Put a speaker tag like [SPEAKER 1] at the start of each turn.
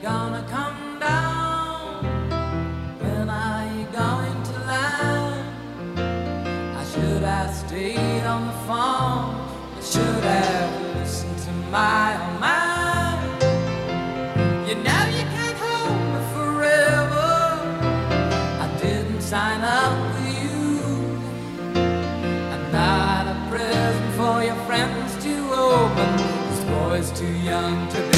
[SPEAKER 1] gonna come down? When are you going to land? I should have stayed on the phone. I should have listened to my own mind. You know you can't hold me forever. I didn't sign up with you. I'm not a present for your friends to open. This boy's too young to be